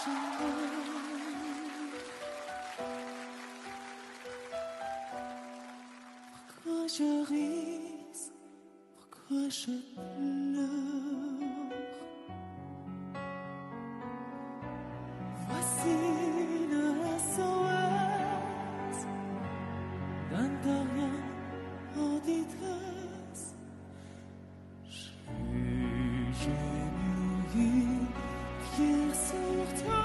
Pourquoi je ris, pourquoi je pleure? Voici le SOS d'un dormant en détresse. J'ai mûri fier sur toi.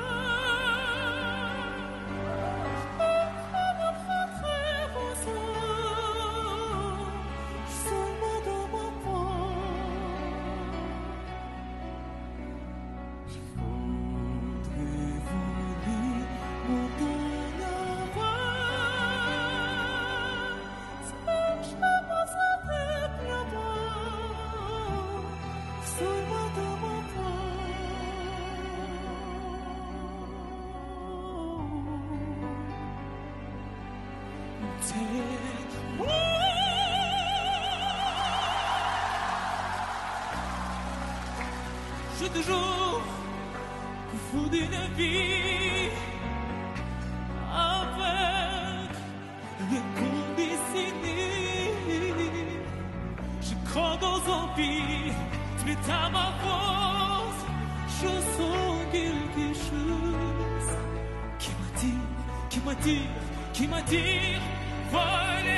Je toujours fou d'une vie avec les conditionnés. Je crois dans un vie, tu es à ma force. Je sens quelque chose qui m'attire, voilà.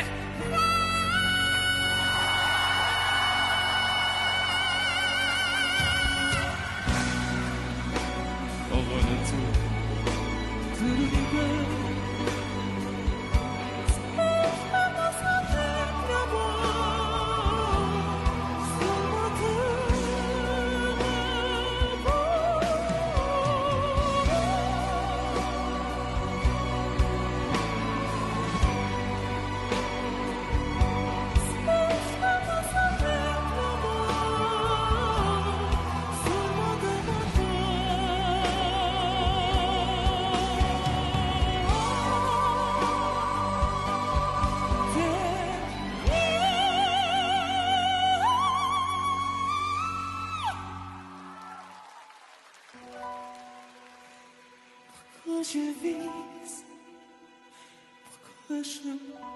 Pourquoi je vis, pourquoi je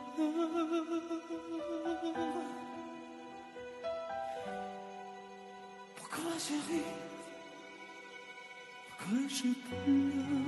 pleure? Pourquoi je ris, pourquoi je pleure?